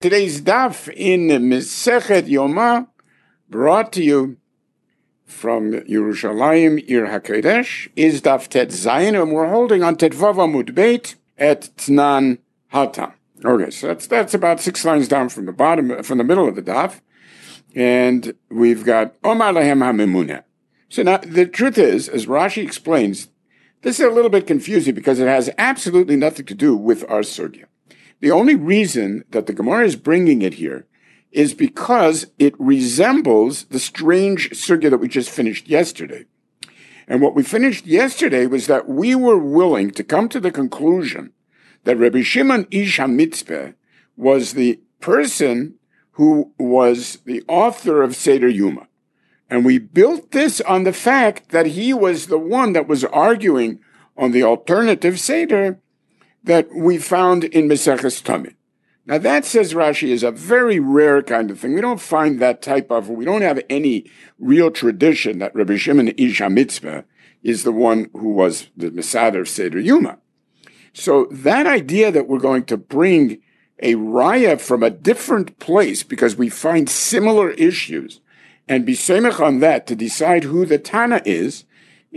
Today's daf in Mesechet Yoma, brought to you from Yerushalayim, Ir HaKodesh, is daf Tet Zayin, and we're holding on Tet Vav Amud Beit at Tnan Hatam. Okay, so that's about 6 lines down from the middle of the daf, and we've got Omar Lahem HaMemuneh. So now the truth is, as Rashi explains, this is a little bit confusing because it has absolutely nothing to do with our sugya. The only reason that the Gemara is bringing it here is because it resembles the strange sugya that we just finished yesterday. And what we finished yesterday was that we were willing to come to the conclusion that Rabbi Shimon Ish HaMitzpeh was the person who was the author of Seder Yuma. And we built this on the fact that he was the one that was arguing on the alternative Seder that we found in Maseches Tamid. Now that, says Rashi, is a very rare kind of thing. We don't find that we don't have any real tradition that Rabbi Shimon Ish HaMitzpeh is the one who was the Mesader of Seder Yuma. So that idea that we're going to bring a raya from a different place because we find similar issues and be semech on that to decide who the Tana is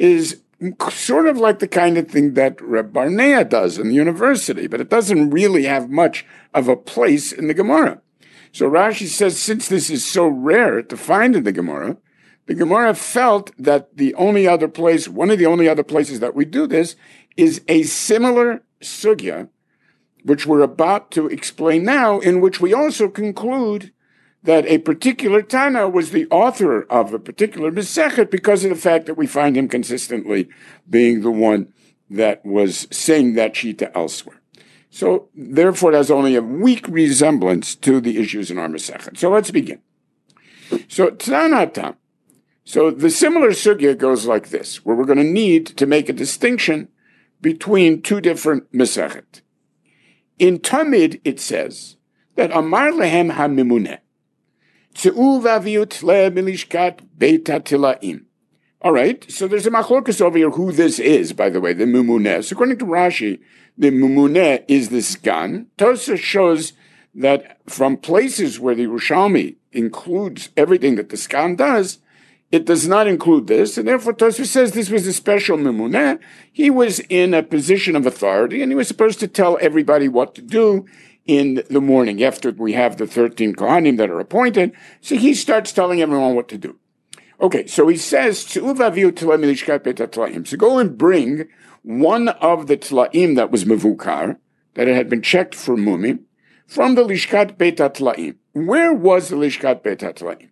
sort of like the kind of thing that Reb Barnea does in the university, but it doesn't really have much of a place in the Gemara. So Rashi says, since this is so rare to find in the Gemara felt that one of the only other places that we do this is a similar sugya, which we're about to explain now, in which we also conclude that a particular Tana was the author of a particular Mesechet because of the fact that we find him consistently being the one that was saying that Shita elsewhere. So, therefore, it has only a weak resemblance to the issues in our Mesechet. So, let's begin. So, Tnan Hatam. So, the similar sugya goes like this, where we're going to need to make a distinction between two different Mesechet. In Tamid, it says that Amar Lehem HaMemuneh. All right, so there's a machlokas over here who this is, by the way, the Memuneh. So according to Rashi, the Memuneh is the Sgan. Tosa shows that from places where the Yerushalmi includes everything that the Sgan does, it does not include this, and therefore Tosa says this was a special Memuneh. He was in a position of authority, and he was supposed to tell everybody what to do in the morning, after we have the 13 Kohanim that are appointed. So he starts telling everyone what to do. Okay, so he says, so go and bring one of the Tlaim that was Mevukar, that it had been checked for Mumim, from the Lishkat Beit HaTlaim. Where was the Lishkat Beit HaTlaim?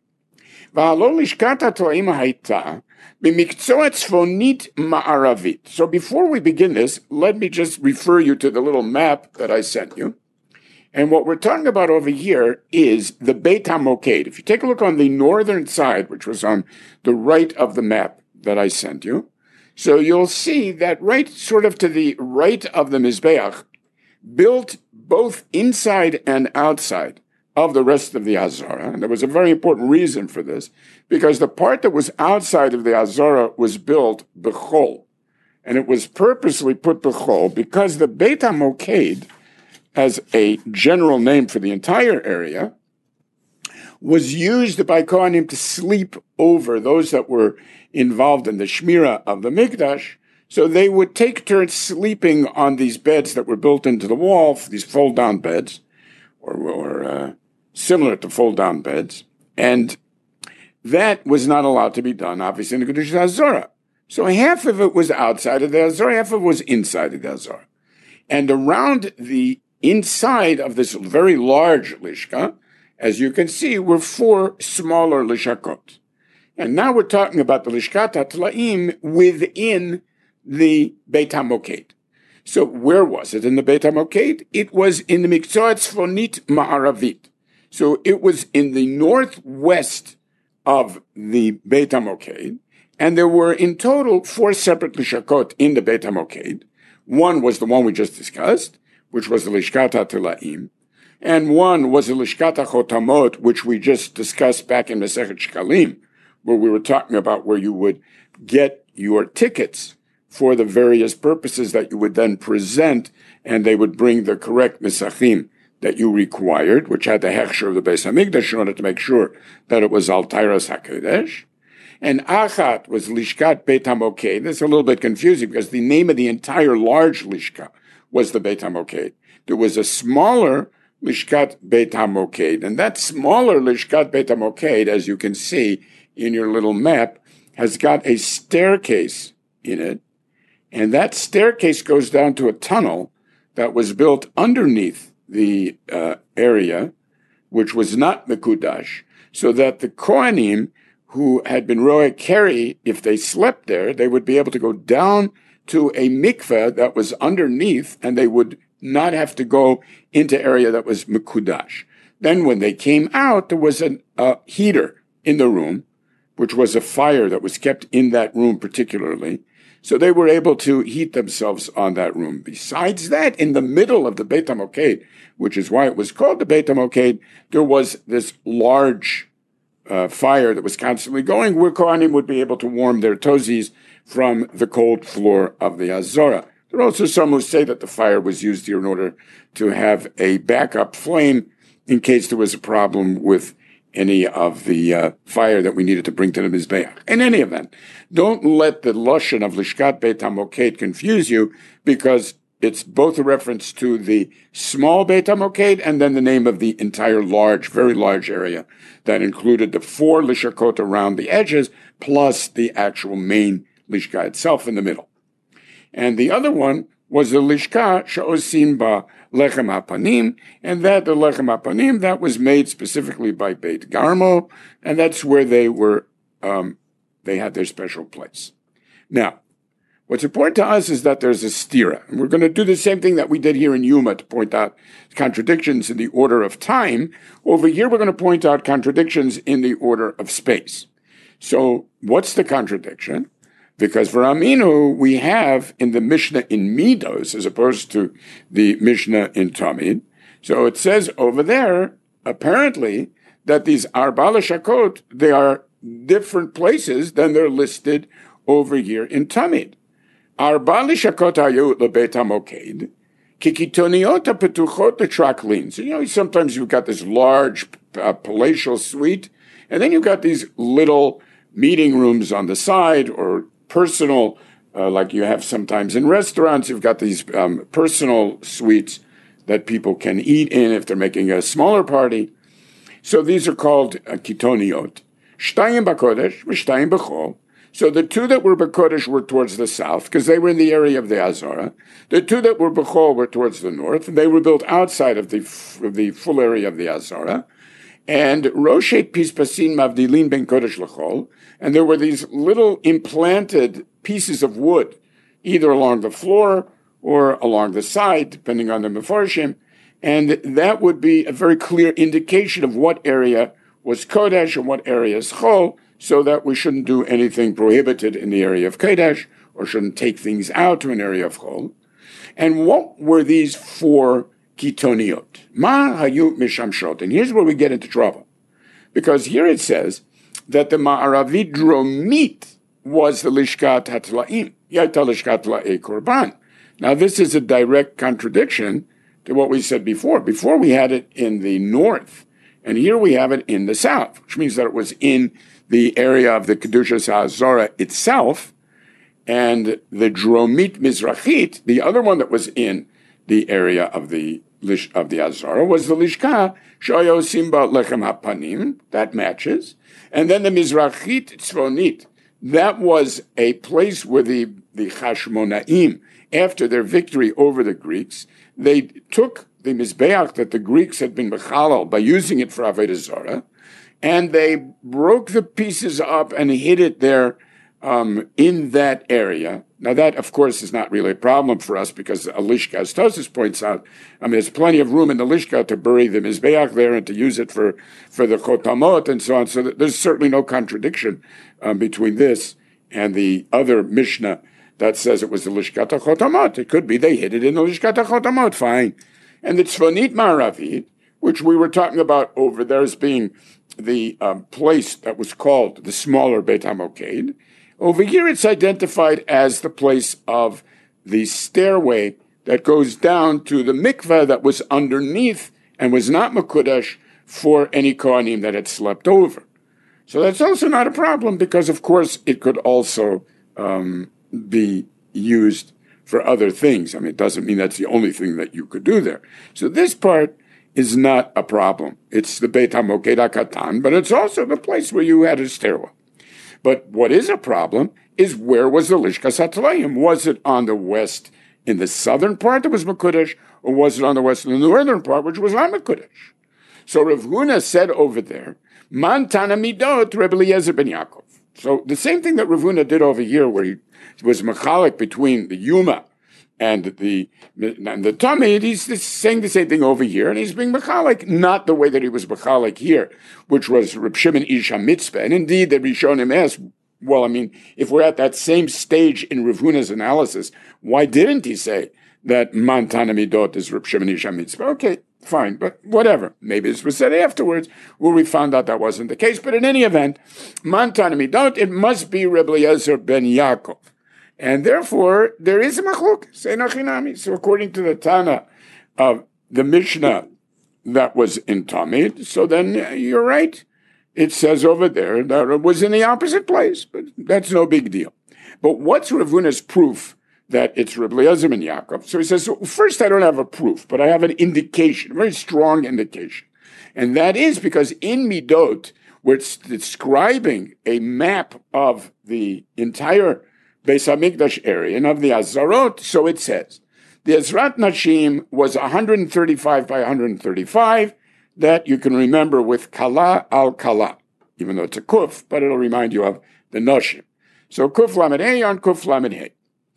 So before we begin this, let me just refer you to the little map that I sent you. And what we're talking about over here is the Beit HaMoked. If you take a look on the northern side, which was on the right of the map that I sent you, so you'll see that right sort of to the right of the Mizbeach, built both inside and outside of the rest of the Azara. And there was a very important reason for this, because the part that was outside of the Azara was built Bechol. And it was purposely put Bechol because the Beit HaMoked, as a general name for the entire area, was used by Kohanim to sleep over those that were involved in the Shmira of the Mikdash. So they would take turns sleeping on these beds that were built into the wall, these fold-down beds, or similar to fold-down beds. And that was not allowed to be done, obviously, in the Kedushas HaZorah. So half of it was outside of the Azara, half of it was inside of the Azara. And around the inside of this very large lishka, as you can see, were 4 smaller lishakot. And now we're talking about the Lishkat HaTlaim within the Beit HaMoked. So where was it in the Beit HaMoked? It was in the Mikzoah Tzfonit Ma'aravit. So it was in the northwest of the Beit HaMoked, and there were in total 4 separate lishakot in the Beit HaMoked. One was the one we just discussed, which was the Lishkat HaTlaim, and one was the Lishkat HaChotamot, which we just discussed back in Masechet Shkalim, where we were talking about where you would get your tickets for the various purposes that you would then present, and they would bring the correct Nesachim that you required, which had the hechsher of the Beis Hamikdash in order to make sure that it was Altairas HaKodesh. And Achat was Lishkat Beit HaMoked. That's a little bit confusing because the name of the entire large Lishka was the Beit HaMoked. There was a smaller Lishkat Beit HaMoked, and that smaller Lishkat Beit HaMoked, as you can see in your little map, has got a staircase in it, and that staircase goes down to a tunnel that was built underneath the area, which was not Mekudash, so that the Kohanim who had been Roe Keri, if they slept there, they would be able to go down to a mikveh that was underneath, and they would not have to go into area that was Mekudash. Then when they came out, there was a heater in the room, which was a fire that was kept in that room particularly. So they were able to heat themselves on that room. Besides that, in the middle of the Beit HaMoked, which is why it was called the Beit HaMoked, there was this large fire that was constantly going, where Kohanim would be able to warm their toesies from the cold floor of the Azorah. There are also some who say that the fire was used here in order to have a backup flame in case there was a problem with any of the fire that we needed to bring to the Mizbeach. In any event, don't let the Lashon of Lishkat Beit HaMoked confuse you, because it's both a reference to the small Beit HaMoked and then the name of the entire large, very large area that included the 4 Lishakot around the edges, plus the actual main Lishka itself in the middle. And the other one was the Lishka She'osim Ba Lechem HaPanim, and that the Lechem HaPanim, that was made specifically by Beit Garmo, and that's where they were, they had their special place. Now, what's important to us is that there's a stira, and we're going to do the same thing that we did here in Yuma to point out contradictions in the order of time. Over here, we're going to point out contradictions in the order of space. So, what's the contradiction? Because for Aminu, we have in the Mishnah in Midos, as opposed to the Mishnah in Tamid. So it says over there, apparently, that these Arba Lishakot, they are different places than they're listed over here in Tamid. Arba Lishakot hayu lebeit hamoked, kikitoniot hapetuchot letraklin. So, sometimes you've got this large palatial suite, and then you've got these little meeting rooms on the side, or personal, like you have sometimes in restaurants. You've got these personal suites that people can eat in if they're making a smaller party. So these are called kitoniot. Shtayim b'kodesh, v'shtayim b'chol. So the 2 that were b'kodesh were towards the south, because they were in the area of the Azorah. The 2 that were b'chol were towards the north, and they were built outside of the full area of the Azorah. And Roshet Pispasin Mavdilin Ben Kodesh L'chol, and there were these little implanted pieces of wood, either along the floor or along the side, depending on the Mefarshim, and that would be a very clear indication of what area was Kodesh and what area is Chol, so that we shouldn't do anything prohibited in the area of Kodesh, or shouldn't take things out to an area of Chol. And what were these 4 kitoniot? Ma hayu mishamshot. And here's where we get into trouble. Because here it says that the Ma'aravi Dromit was the Lishkat Hatlaim. Yata Lishkat La'e Korban. Now this is a direct contradiction to what we said before. Before we had it in the north, and here we have it in the south, which means that it was in the area of the Kedushas HaZorah itself, and the Dromit Mizrachit, the other one that was in the area of the Azorah, was the Lishka Shoyosim Ba Lechem HaPanim. That matches. And then the Mizrachit Tzvonit, that was a place where the Chashmonaim, after their victory over the Greeks, they took the Mizbeach that the Greeks had been mechalal by using it for Avodah Zarah, and they broke the pieces up and hid it there in that area. Now that, of course, is not really a problem for us, because a Lishka, as Tosfos points out, there's plenty of room in the Lishka to bury the Mizbeach there and to use it for the Chotamot and so on. So there's certainly no contradiction between this and the other Mishnah that says it was the Lishkat HaChotamot. It could be they hid it in the Lishkat HaChotamot, fine. And the Tzvonit Ma'aravit, which we were talking about over there as being the place that was called the smaller Beit HaMoked, over here it's identified as the place of the stairway that goes down to the mikveh that was underneath and was not Mekudesh for any Kohanim that had slept over. So that's also not a problem because, of course, it could also be used for other things. I mean, it doesn't mean that's the only thing that you could do there. So this part is not a problem. It's the Beit HaMoked HaKatan, but it's also the place where you had a stairwell. But what is a problem is where was the Lishkas HaTlayim? Was it on the west in the southern part that was Mekudesh, or was it on the west in the northern part, which was not Mekudesh? So Rav Huna said over there, Man Tana Midot Rebbe Eliezer ben Yaakov. So the same thing that Rav Huna did over here, where he was mechalik between the Yuma and the Tamid, he's saying the same thing over here, and he's being mechalik, not the way that he was mechalik here, which was Reb Shimon Ish HaMitzpeh. And indeed, the Rishonim asked, well, I mean, if we're at that same stage in Rav Huna's analysis, why didn't he say that Man Tana Midot is Reb Shimon Ish HaMitzpeh? Okay, fine, but whatever. Maybe this was said afterwards, where we found out that wasn't the case. But in any event, Man Tana Midot, it must be Rebbe Eliezer ben Yaakov. And therefore, there is a machlok, Seinachinami. So according to the Tana of the Mishnah that was in Tamid, so then you're right. It says over there that it was in the opposite place, but that's no big deal. But what's Rav Huna's proof that it's Rebbe Eliezer ben Yaakov? So he says, so first I don't have a proof, but I have an indication, a very strong indication. And that is because in Midot, where it's describing a map of the entire Beis HaMikdash area and of the Azarot, so it says, the Ezrat Nashim was 135 by 135, that you can remember with Kala al Kala, even though it's a Kuf, but it'll remind you of the Nashim. So Kuf Lamed Hey on Kuf Lamed Hey.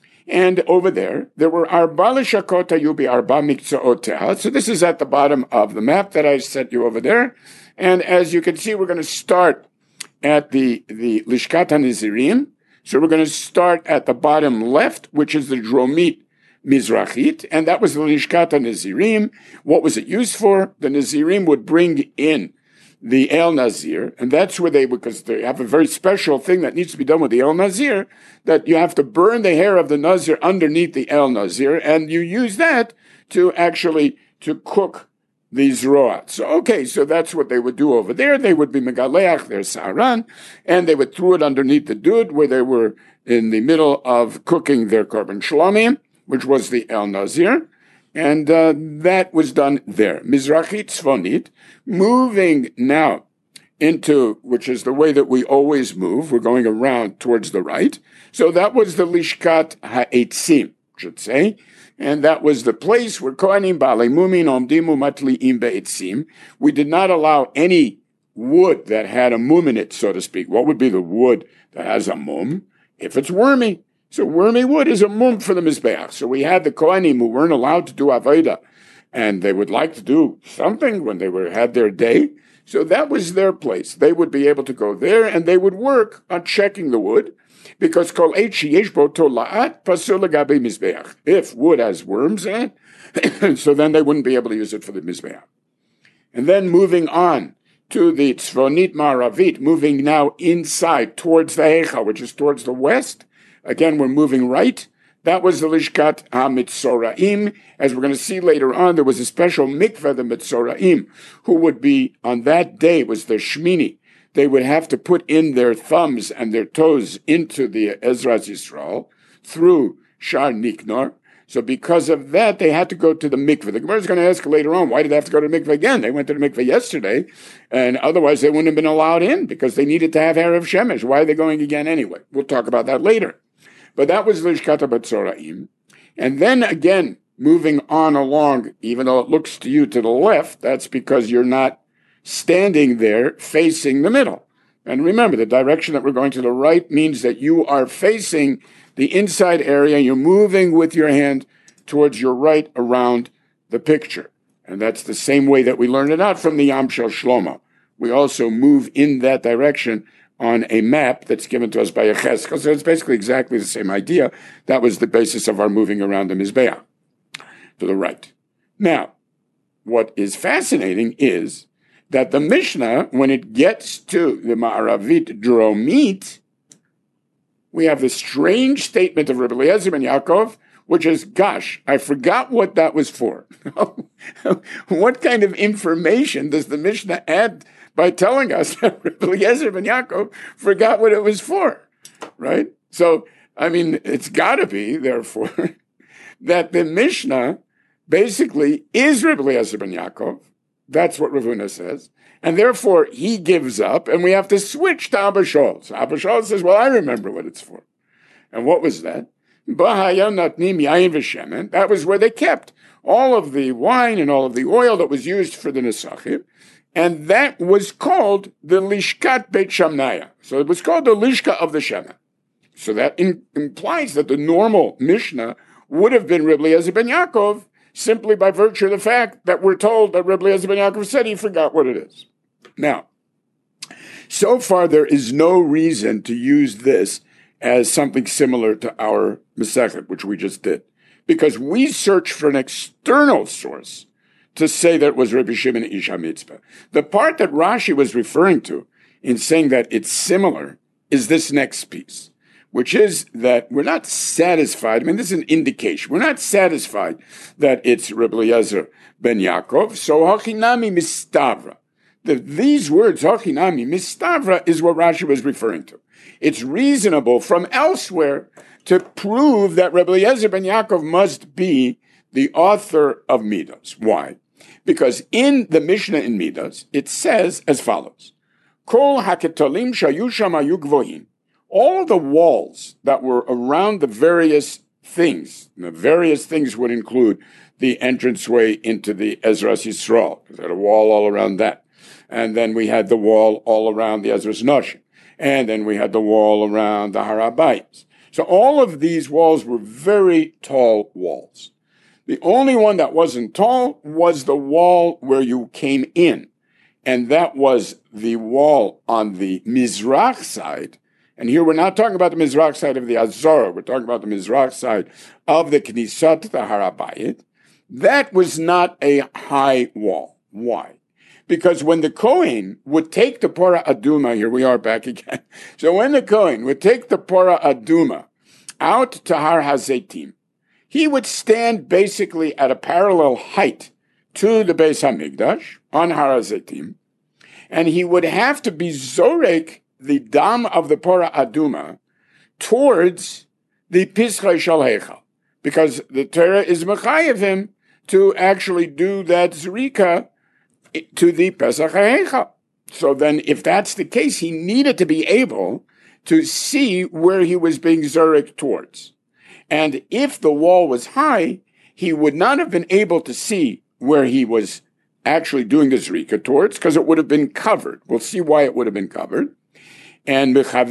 And over there were Arba Lishakot Yubi Arba Mikzaoteha. So this is at the bottom of the map that I sent you over there. And as you can see, we're going to start at the Lishkat HaNizirim. So we're going to start at the bottom left, which is the Dromit Mizrachit, and that was the Lishkat HaNizirim. What was it used for? The Nazirim would bring in the El Nazir, and that's where because they have a very special thing that needs to be done with the El Nazir, that you have to burn the hair of the Nazir underneath the El Nazir, and you use that to cook these roats. So that's what they would do over there. They would be megaleach their saran, and they would throw it underneath the dud where they were in the middle of cooking their korban shlomim, which was the El Nazir, and that was done there. Mizrachit Tzfonit, moving now into, which is the way that we always move, we're going around towards the right. So that was the Lishkat HaEtzim, should say. And that was the place where Kohanim Baalei Mumin Omdimu Matliim Be'etzim. We did not allow any wood that had a mum in it, so to speak. What would be the wood that has a mum? If it's wormy. So wormy wood is a mum for the Mizbeach. So we had the Kohanim who weren't allowed to do Avodah, and they would like to do something when they had their day. So that was their place. They would be able to go there, and they would work on checking the wood. Because kol eichi yesh bo tola'at pasul legabe mizbeach. If wood has worms in it, so then they wouldn't be able to use it for the mizbeach. And then moving on to the tzvonit ma'aravit, moving now inside towards the heicha, which is towards the west. Again, we're moving right. That was the Lishkat HaMitzoraim. As we're going to see later on, there was a special mikveh, the Mitzoraim, who would be, on that day, was the Shmini. They would have to put in their thumbs and their toes into the Ezras Yisrael through Shar Niknor. So because of that, they had to go to the mikveh. The Gemara is going to ask later on, why did they have to go to the mikveh again? They went to the mikveh yesterday, and otherwise they wouldn't have been allowed in because they needed to have Erev Shemesh. Why are they going again anyway? We'll talk about that later. But that was Lishkat HaBetzoraim. And then again, moving on along, even though it looks to you to the left, that's because you're not standing there facing the middle. And remember, the direction that we're going to the right means that you are facing the inside area. You're moving with your hand towards your right around the picture. And that's the same way that we learned it out from the Yam Shel Shlomo. We also move in that direction on a map that's given to us by Yechezkel. So it's basically exactly the same idea. That was the basis of our moving around the Mizbeach to the right. Now, what is fascinating is that the Mishnah, when it gets to the Ma'aravit Dromit, we have the strange statement of Rebbe Eliezer ben Yaakov, which is, gosh, I forgot what that was for. What kind of information does the Mishnah add by telling us that Eliezer ben Yaakov forgot what it was for, right? So, I mean, it's got to be, therefore, that the Mishnah basically is Rebbe Eliezer ben Yaakov. That's what Rav Huna says. And therefore, he gives up, and we have to switch to Abba Shaul. So Abba Shaul says, well, I remember what it's for. And what was that? That was where they kept all of the wine and all of the oil that was used for the Nesachim. And that was called the Lishkat Beit Shamnaya. So it was called the Lishka of the Shema. So that implies that the normal Mishnah would have been Rebbe Eliezer ben Yaakov, simply by virtue of the fact that we're told that Rebbe Eliezer ben Yaakov said he forgot what it is. Now, so far there is no reason to use this as something similar to our Masechet, which we just did, because we search for an external source to say that it was Rabbi Shimon Ish HaMitzpah. The part that Rashi was referring to in saying that it's similar is this next piece, which is that we're not satisfied. I mean, this is an indication. We're not satisfied that it's Rebbe Eliezer ben Yaakov. So, Hachinami Mistavra. These words, Hachinami Mistavra, is what Rashi was referring to. It's reasonable from elsewhere to prove that Rebbe Eliezer ben Yaakov must be the author of Midas. Why? Because in the Mishnah in Midas, it says as follows: Kol haketolim shayu sham hayu gvohim. All the walls that were around the various things, and the various things would include the entranceway into the Ezras Yisrael, because there had a wall all around that. And then we had the wall all around the Ezras Noshim. And then we had the wall around the Har HaBayis. So all of these walls were very tall walls. The only one that wasn't tall was the wall where you came in. And that was the wall on the Mizrach side. And here we're not talking about the Mizrach side of the Azorah. We're talking about the Mizrach side of the Knisat, the Har HaBayit. That was not a high wall. Why? Because when the Kohen would take the Parah Aduma, here we are back again. So when the Kohen would take the Parah Aduma out to Har HaZeitim, he would stand basically at a parallel height to the Beis HaMikdash on Har HaZeitim, and he would have to be zorek the dam of the Parah Aduma towards the Pischei Shel Heichal, because the Torah is mechayev him to actually do that zrika to the Pesach HaHeichal. So then, if that's the case, he needed to be able to see where he was being zorek towards. And if the wall was high, he would not have been able to see where he was actually doing the zrika towards, because it would have been covered. We'll see why it would have been covered. And so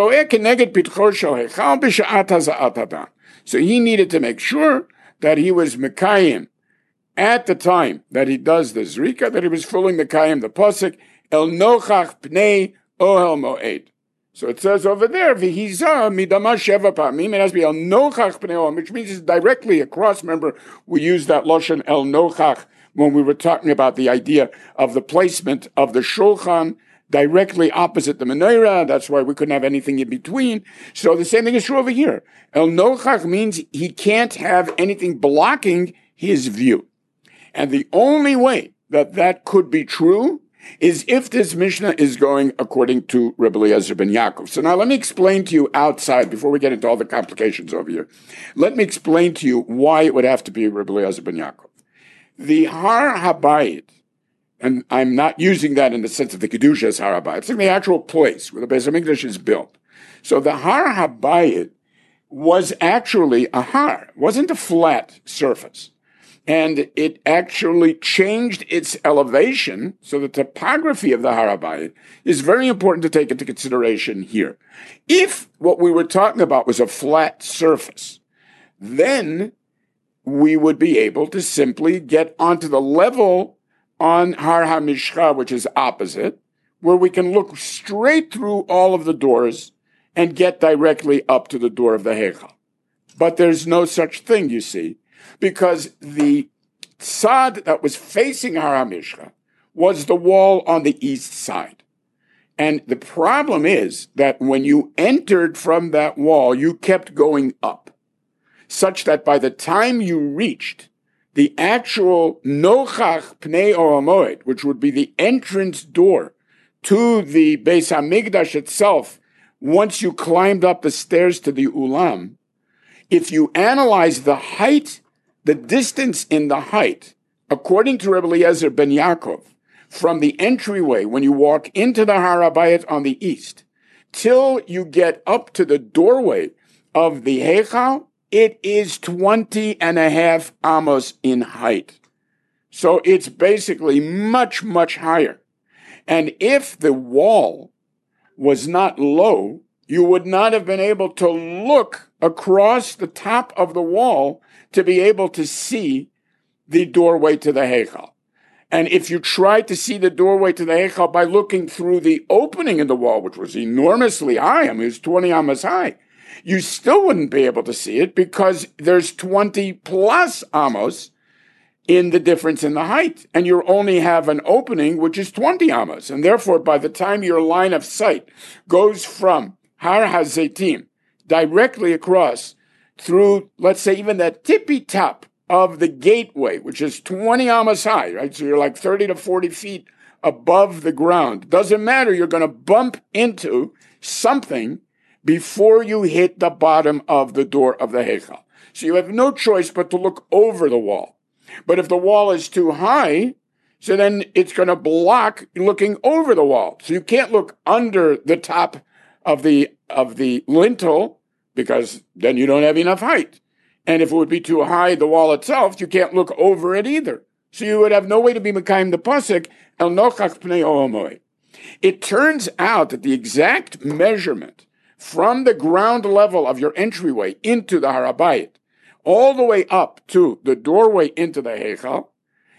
he needed to make sure that he was mekayim at the time that he does the zrika, that he was fully mekayim the pasuk el nochach pnei ohel moed. So it says over there, v'hiza midama sheva pamim. It has to be el nochach pnei ohel, which means it's directly across. Remember, we used that lashon el nochach when we were talking about the idea of the placement of the shulchan directly opposite the menorah. That's why we couldn't have anything in between. So the same thing is true over here. El nochach means he can't have anything blocking his view. And the only way that that could be true is if this Mishnah is going according to Rebbe Eliezer ben Yaakov. So now let me explain to you outside, before we get into all the complications over here, let me explain to you why it would have to be Rebbe Eliezer ben Yaakov. The Har HaBayit, and I'm not using that in the sense of the Kedusha as Har HaBayit, it's like the actual place where the Beis HaMikdash is built. So the Har HaBayit was actually a har. It wasn't a flat surface. And it actually changed its elevation, so the topography of the Har HaBayit is very important to take into consideration here. If what we were talking about was a flat surface, then we would be able to simply get onto the level on Har HaMishcha, which is opposite, where we can look straight through all of the doors and get directly up to the door of the Heichal. But there's no such thing, you see, because the tzad that was facing Har HaMishcha was the wall on the east side. And the problem is that when you entered from that wall, you kept going up. such that by the time you reached the actual Nochach Pnei Ohamoed, which would be the entrance door to the Beis Hamikdash itself, once you climbed up the stairs to the Ulam, if you analyze the height, the distance in the height, according to Rebbe Eliezer ben Yaakov, from the entryway when you walk into the Har HaBayit on the east, till you get up to the doorway of the Heichal, it is 20 and a half amos in height. So it's basically much, much higher. And if the wall was not low, you would not have been able to look across the top of the wall to be able to see the doorway to the Heichal. And if you tried to see the doorway to the Heichal by looking through the opening in the wall, which was enormously high, I mean, it was 20 amos high, you still wouldn't be able to see it because there's 20 plus amos in the difference in the height. And you only have an opening, which is 20 amos. And therefore, by the time your line of sight goes from Har HaZeitim directly across through, let's say, even that tippy top of the gateway, which is 20 amos high, right? So you're like 30 to 40 feet above the ground. Doesn't matter. You're going to bump into something before you hit the bottom of the door of the Heichal. So you have no choice but to look over the wall. But if the wall is too high, so then it's going to block looking over the wall. So you can't look under the top of the lintel because then you don't have enough height. And if it would be too high, the wall itself, you can't look over it either. So you would have no way to be Mekayim the Pasuk, El Nochach Pnei Ohamoed. It turns out that the exact measurement from the ground level of your entryway into the Har HaBayit, all the way up to the doorway into the Heichal,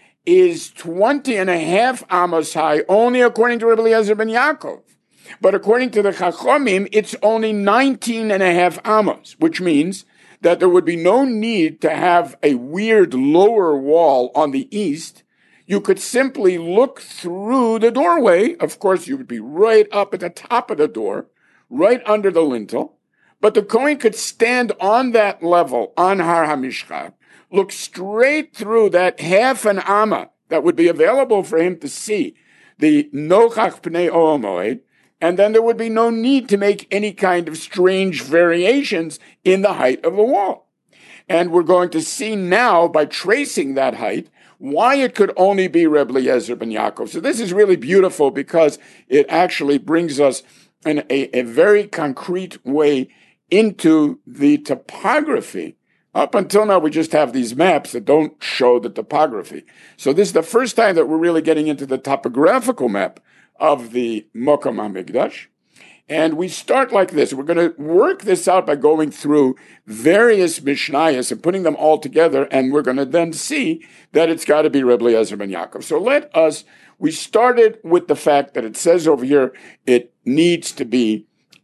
is 20 and a half amos high, only according to Rebbe Eliezer ben Yaakov. But according to the Chachomim, it's only 19 and a half amos, which means that there would be no need to have a weird lower wall on the east. You could simply look through the doorway. Of course, you would be right up at the top of the door, right under the lintel. But the Kohen could stand on that level, on Har HaMishcha, look straight through that half an amma that would be available for him to see the Nochach Pnei Ohamoed, and then there would be no need to make any kind of strange variations in the height of the wall. And we're going to see now, by tracing that height, why it could only be Rebbe Eliezer ben Yaakov. So this is really beautiful because it actually brings us in a very concrete way into the topography. Up until now, we just have these maps that don't show the topography. So this is the first time that we're really getting into the topographical map of the Mokom HaMikdash. And we start like this. We're going to work this out by going through various Mishnayos and putting them all together, and we're going to then see that it's got to be Rebbe Eliezer ben Yaakov. So we started with the fact that it says over here it needs to be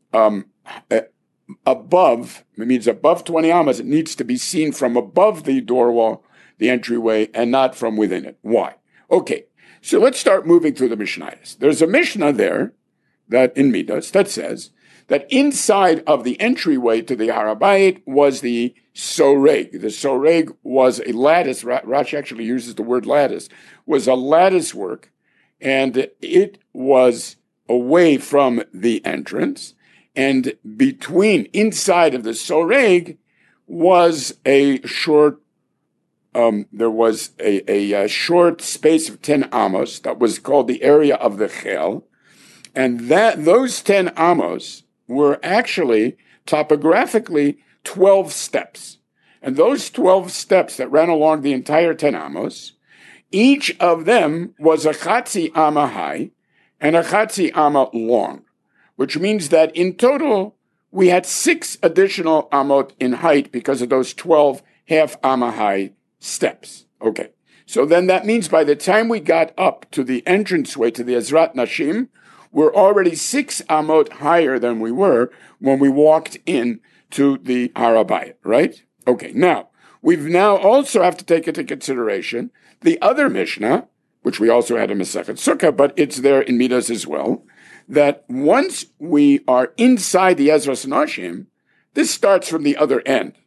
above, it means above 20 amas, it needs to be seen from above the door wall, the entryway, and not from within it. Why? Okay. So let's start moving through the Mishnayos. There's a Mishnah there that in Midas that says that inside of the entryway to the Har HaBayit was the soreg. The soreg was a lattice. Rashi actually uses the word lattice. Was a lattice work, and it was away from the entrance. And between inside of the soreg was a short. There was a short space of 10 amos that was called the area of the Chel, and those 10 amos were actually topographically 12 steps. And those 12 steps that ran along the entire 10 amos, each of them was a chatzi amma high and a chatzi amma long, which means that in total we had 6 additional amot in height because of those 12 half amma high steps. Okay. So then that means by the time we got up to the entranceway to the Ezrat Nashim, we're already 6 amot higher than we were when we walked in to the Har HaBayit, right? Okay. Now, we've now also have to take into consideration the other Mishnah, which we also had in Masechet Sukkah, but it's there in Midas as well, that once we are inside the Ezras Nashim, this starts from the other end.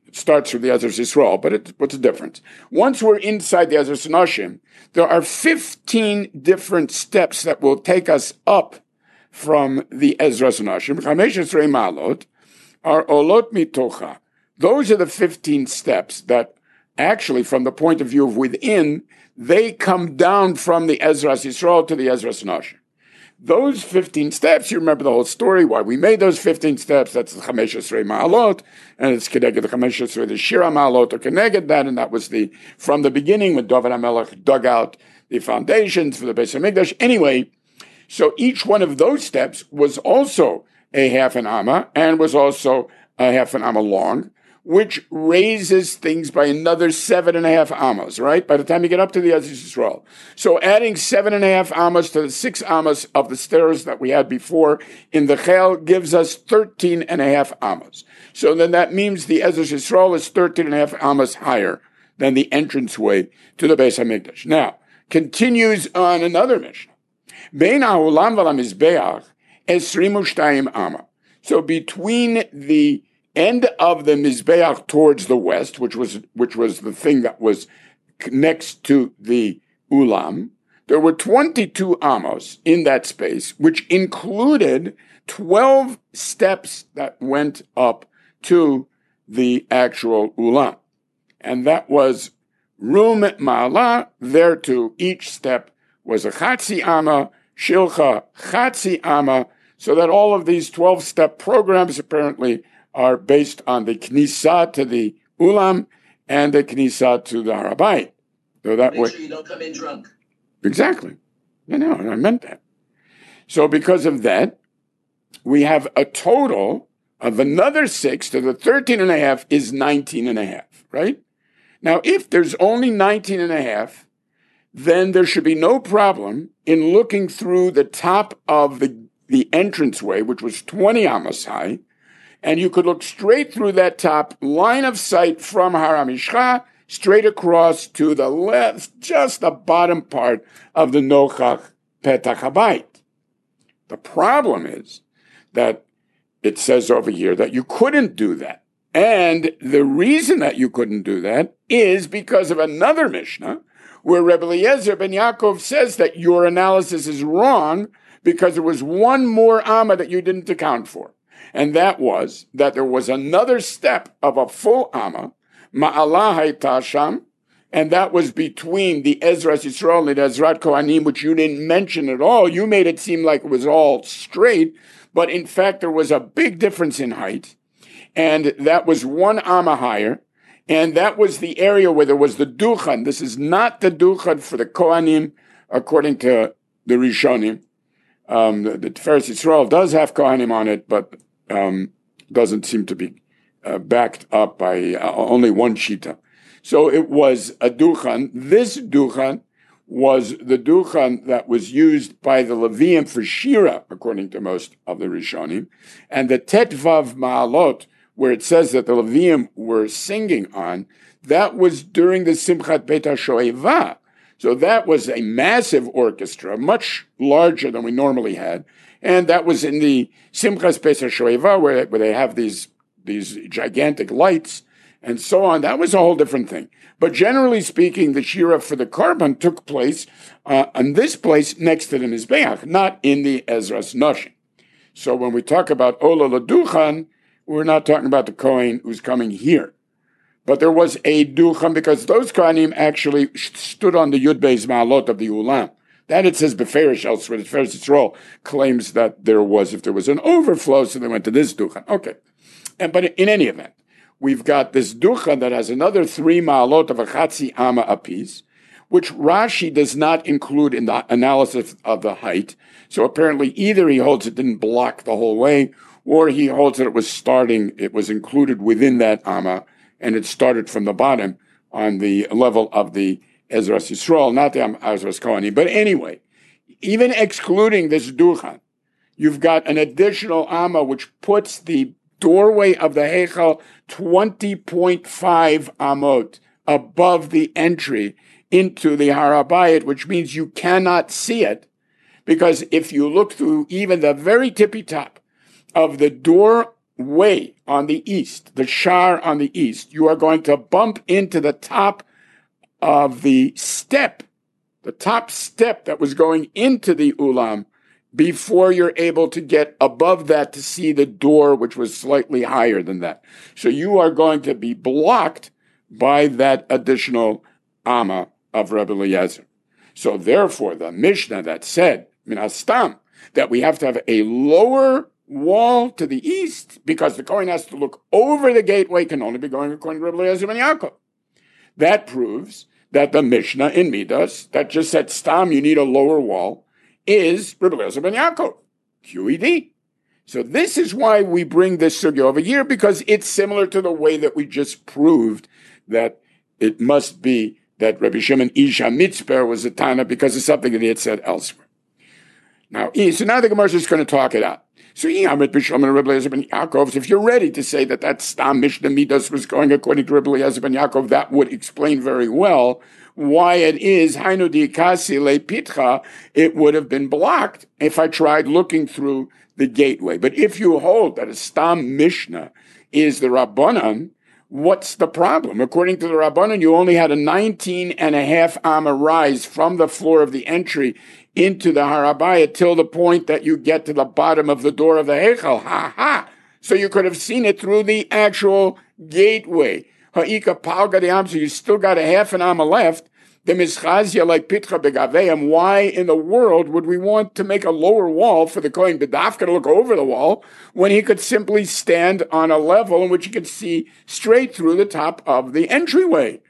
It starts with the Ezras Yisrael, but what's the difference? Once we're inside the Ezras Nashim, there are 15 different steps that will take us up from the Ezras Nashim. Chamesh Esrei Ma'alot are Olot Mitocha. Those are the 15 steps that actually, from the point of view of within, they come down from the Ezras Yisrael to the Ezras Nashim. Those 15 steps, you remember the whole story, why we made those 15 steps, that's the Chamesh Esrei Ma'alot, and it's Keneged the Chamesh Esrei, the Shira Ma'alot, or Keneged that, and that was from the beginning when David HaMelech dug out the foundations for the Beis HaMikdash. Anyway, so each one of those steps was also a half an amma, and was also a half an amma long, which raises things by another 7.5 ammas, right? By the time you get up to the Ezras Yisrael. So adding 7.5 ammas to the 6 ammas of the stairs that we had before in the Chel gives us 13.5 ammas. So then that means the Ezras Yisrael is 13.5 ammas higher than the entranceway to the Beis HaMikdash. Now, continues on another Mishnah. Bein ha'olam v'lamizbeach 22 amma. So between the end of the Mizbeach towards the west, which was the thing that was next to the Ulam, there were 22 amos in that space, which included 12 steps that went up to the actual Ulam. And that was Rum Ma'ala, there too, each step was a Chatzi Amma, Shilcha Chatzi Amma, so that all of these 12-step programs apparently are based on the Knisa to the Ulam and the Knisa to the Har HaBayit. So that Make sure you don't come in drunk. Exactly. I meant that. So because of that, we have a total of another 6 to the 13.5 is 19.5, right? Now, if there's only 19.5, then there should be no problem in looking through the top of the entranceway, which was 20 amos high, and you could look straight through that top line of sight from Har HaMishcha, straight across to the left, just the bottom part of the Nochach Petach HaBayit. The problem is that it says over here that you couldn't do that. And the reason that you couldn't do that is because of another Mishnah, where Rebbe Eliezer ben Yaakov says that your analysis is wrong because there was one more amma that you didn't account for. And that was that there was another step of a full amma, Ma'alah Hayta Sham, and that was between the Ezras Yisrael and the Ezrat Kohanim, which you didn't mention at all. You made it seem like it was all straight, but in fact there was a big difference in height, and that was one amma higher, and that was the area where there was the Duchan. This is not the Duchan for the Kohanim, according to the Rishonim. The Tiferes Yisrael does have Kohanim on it, but doesn't seem to be backed up by only one Shita. So it was a Duchan. This Duchan was the Duchan that was used by the Leviim for Shira, according to most of the Rishonim. And the Tetvav Ma'alot, where it says that the Leviim were singing on, that was during the Simchat Beit HaShoeva. So that was a massive orchestra, much larger than we normally had. And that was in the Simchas Beit HaShoeva, where they have these gigantic lights and so on. That was a whole different thing. But generally speaking, the Shira for the Karban took place on this place next to the Mizbeach, not in the Ezras Nashim. So when we talk about Ola Laduchan, we're not talking about the Kohen who's coming here. But there was a Duchan because those Kohanim actually stood on the Yud Beis Ma'alot of the Ulam. That it says Beferish elsewhere. The Tiferes Yisrael claims that if there was an overflow, so they went to this Duchan. Okay. But in any event, we've got this Duchan that has another 3 Ma'alot of a Chatzi Amma apiece, which Rashi does not include in the analysis of the height. So apparently either he holds it didn't block the whole way, or he holds that it was included within that Amma, and it started from the bottom on the level of the Ezras Yisrael, not the Ezras Kohanim. But anyway, even excluding this Duchan, you've got an additional Amma which puts the doorway of the Heichal 20.5 amot above the entry into the Har HaBayit, which means you cannot see it, because if you look through even the very tippy top of the door way on the east, the shar on the east, you are going to bump into the top of the top step that was going into the ulam before you're able to get above that to see the door, which was slightly higher than that. So you are going to be blocked by that additional amma of Rebbe Eliezer. So therefore, the Mishnah that said, min hastam, that we have to have a lower wall to the east because the Kohen has to look over the gateway can only be going according to Rebbe Eliezer ben Yaakov. That proves that the Mishnah in Midas, that just said stam, you need a lower wall, is Rebbe Eliezer ben Yaakov, QED. So this is why we bring this sugya over here, because it's similar to the way that we just proved that it must be that Rabbi Shimon Ish HaMitzper was a Tana because of something that he had said elsewhere. Now the Gemara is going to talk it out. So if you're ready to say that that Stam Mishnah Midas was going according to Rebbe Eliezer ben Yaakov, that would explain very well why it is Hainu Diikasi Le Pitcha, it would have been blocked if I tried looking through the gateway. But if you hold that a Stam Mishnah is the Rabbanan, what's the problem? According to the Rabbanan, you only had a 19 and a half amma rise from the floor of the entry into the Harabaya till the point that you get to the bottom of the door of the Heichal. Ha ha! So you could have seen it through the actual gateway. Ha'ika palga de'am, so you still got a half an amma left. The mischazia like pitcha begaveim. Why in the world would we want to make a lower wall for the Kohen B'dafka to look over the wall when he could simply stand on a level in which he could see straight through the top of the entryway?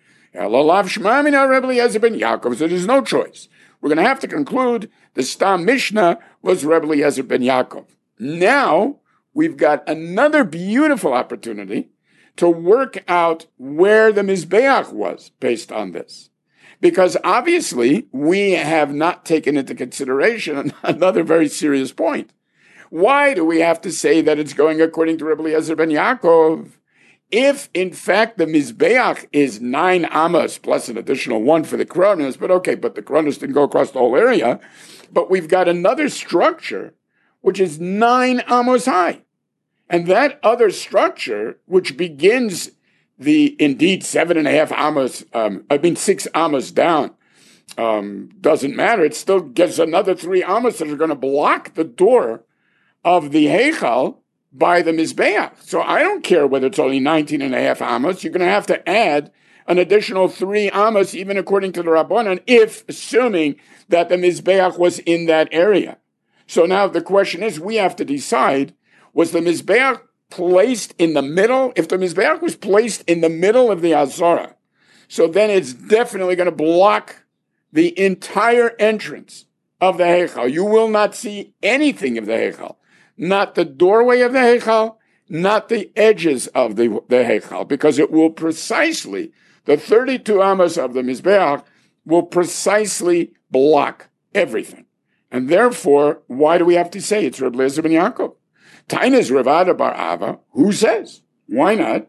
So there's no choice. We're going to have to conclude the Stam Mishnah was Rebbe Eliezer ben Yaakov. Now, we've got another beautiful opportunity to work out where the Mizbeach was based on this. Because obviously, we have not taken into consideration another very serious point. Why do we have to say that it's going according to Rebbe Eliezer ben Yaakov? If, in fact, the Mizbeach is 9 amas plus an additional 1 for the Kronos, but the Kronos didn't go across the whole area, but we've got another structure which is 9 amos high. And that other structure, which begins indeed 7.5 amas, 6 amas down, doesn't matter. It still gives another 3 amas that are going to block the door of the Heichal by the Mizbeach. So I don't care whether it's only 19 and a half amas. You're going to have to add an additional 3 amas, even according to the Rabbanan, assuming that the Mizbeach was in that area. So now the question is, we have to decide, was the Mizbeach placed in the middle? If the Mizbeach was placed in the middle of the Azara, so then it's definitely going to block the entire entrance of the Heichal. You will not see anything of the Heichal. Not the doorway of the Heichal, not the edges of the Heichal, because it will precisely, the 32 amas of the Mizbeach will precisely block everything. And therefore, why do we have to say it's Rebbe Eliezer ben Yaakov? Tainas Ravada bar Ava, who says? Why not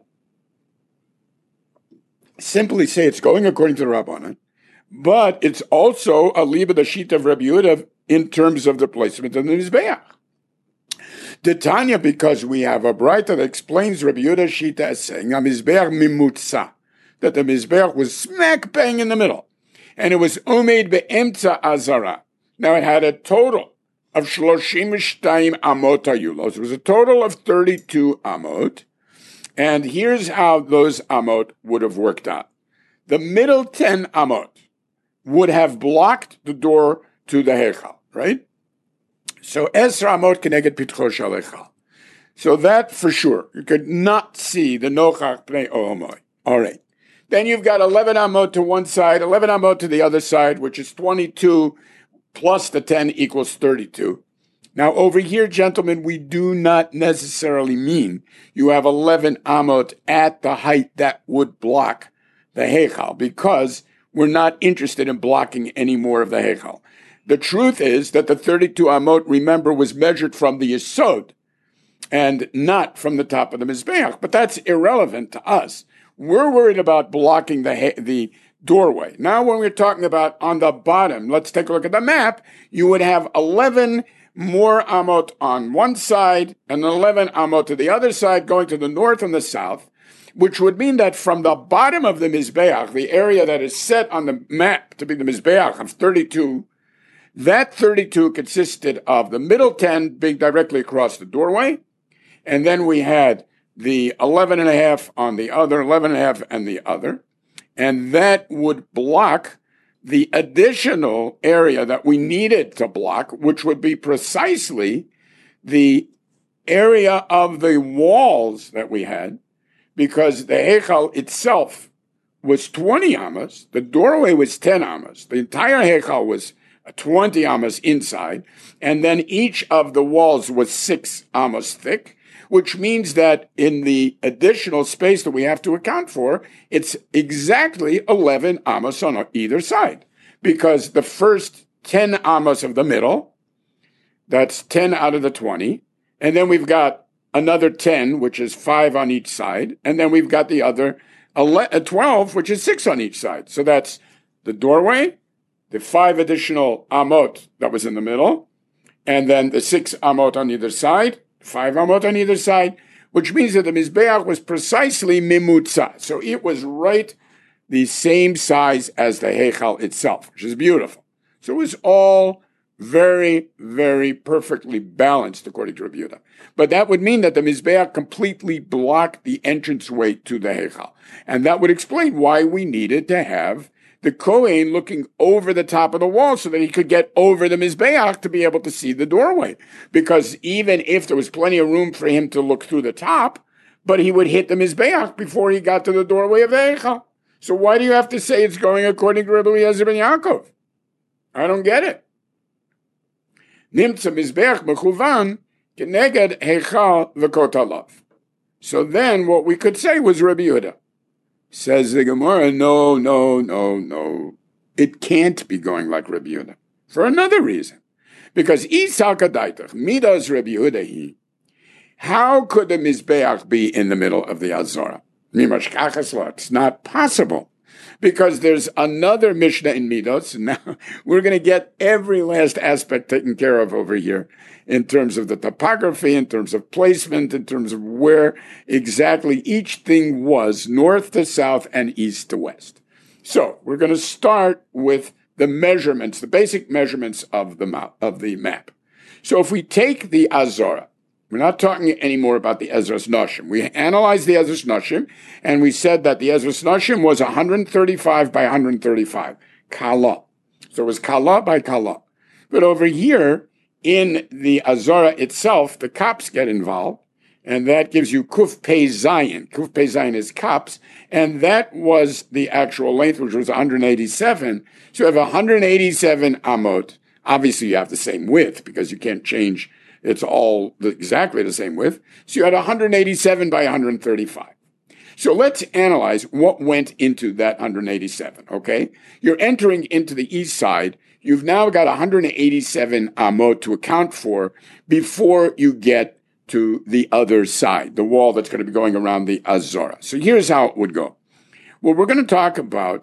simply say it's going according to the Rabbanan, but it's also a liba the sheet of Rabbi Yehuda in terms of the placement of the Mizbeach. The Tanya, because we have a Braita that explains Rabbi Yehuda's Shita as saying, a Mizbeach mimutza, that the Mizbeach was smack bang in the middle, and it was Omeid be'emtza azara. Now it had a total of 32 amot ayulos. It was a total of 32 amot, and here's how those amot would have worked out. The middle 10 amot would have blocked the door to the Heichal, right? So Esra Amot Keneged Pitcho Shalecha. So that for sure. You could not see the Nochach Pnei Ohomoy. All right. Then you've got 11 Amot to one side, 11 Amot to the other side, which is 22 plus the 10 equals 32. Now over here, gentlemen, we do not necessarily mean you have 11 Amot at the height that would block the Heichal, because we're not interested in blocking any more of the Heichal. The truth is that the 32 amot, remember, was measured from the Yesod and not from the top of the Mizbeach. But that's irrelevant to us. We're worried about blocking the doorway. Now, when we're talking about on the bottom, let's take a look at the map. You would have 11 more amot on one side and 11 amot to the other side, going to the north and the south, which would mean that from the bottom of the Mizbeach, the area that is set on the map to be the Mizbeach of 32, that 32 consisted of the middle 10 being directly across the doorway, and then we had the 11 and a half on the other, 11 and a half and the other, and that would block the additional area that we needed to block, which would be precisely the area of the walls that we had, because the Heichal itself was 20 amas, the doorway was 10 amas, the entire Heichal was 20 amas inside, and then each of the walls was 6 amas thick, which means that in the additional space that we have to account for, it's exactly 11 amas on either side, because the first 10 amas of the middle, that's 10 out of the 20, and then we've got another 10, which is 5 on each side, and then we've got the other 12, which is 6 on each side. So that's the doorway, the 5 additional amot that was in the middle, and then the 6 amot on either side, 5 amot on either side, which means that the Mizbeach was precisely mimutza. So it was right the same size as the Heichal itself, which is beautiful. So it was all very, very perfectly balanced, according to Rabbi Yehuda. But that would mean that the Mizbeach completely blocked the entranceway to the Heichal. And that would explain why we needed to have the Kohen looking over the top of the wall so that he could get over the Mizbeach to be able to see the doorway. Because even if there was plenty of room for him to look through the top, but he would hit the Mizbeach before he got to the doorway of the Heichal. So why do you have to say it's going according to Rabbi Eliezer ben Yaakov? I don't get it. Nimtza Mizbeach mechuvan keneged Heichal v'kotalav. So then what we could say was Rabbi Yehuda. Says the Gemara, no. It can't be going like Rabbi Yehuda. For another reason. Because Isaka Daitach, Midas Rabbi Yehuda, how could the Mizbeach be in the middle of the Azorah? It's not possible. Because there's another Mishnah in Midos. Now, we're going to get every last aspect taken care of over here in terms of the topography, in terms of placement, in terms of where exactly each thing was, north to south and east to west. So we're going to start with the measurements, the basic measurements of the map. So if we take the Azorah, we're not talking anymore about the Ezras Nashim. We analyzed the Ezras Nashim, and we said that the Ezras Nashim was 135 by 135. Kala. So it was Kala by Kala. But over here, in the Azorah itself, the Kops get involved, and that gives you Kuf Pei Zayin. Kuf Pei Zayin is Kops, and that was the actual length, which was 187. So you have 187 amot. Obviously, you have the same width, because you can't change. It's all exactly the same width. So you had 187 by 135. So let's analyze what went into that 187, okay? You're entering into the east side. You've now got 187 amot to account for before you get to the other side, the wall that's going to be going around the Azorah. So here's how it would go. Well, we're going to talk about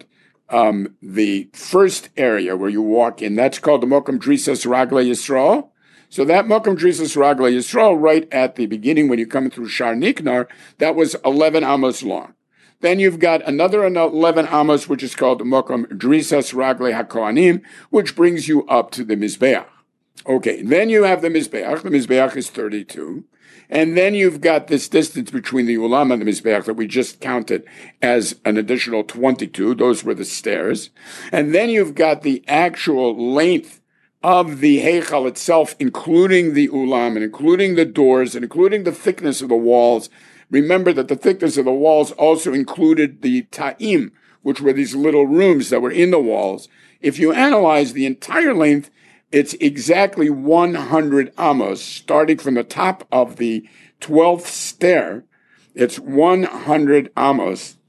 the first area where you walk in. That's called the Mokum Drisas Ragle Yisrael. So that Mokum Drisas Ragle Yisrael, right at the beginning when you come through Shar Niknar, that was 11 amos long. Then you've got another 11 amos, which is called the Mokum Drisas Ragle HaKohanim, which brings you up to the Mizbeach. Okay, then you have the Mizbeach. The Mizbeach is 32. And then you've got this distance between the Ulam and the Mizbeach that we just counted as an additional 22. Those were the stairs. And then you've got the actual length of the Heichal itself, including the Ulam and including the doors and including the thickness of the walls. Remember that the thickness of the walls also included the Ta'im, which were these little rooms that were in the walls. If you analyze the entire length, it's exactly 100 amos, starting from the top of the 12th stair. It's 100 amos.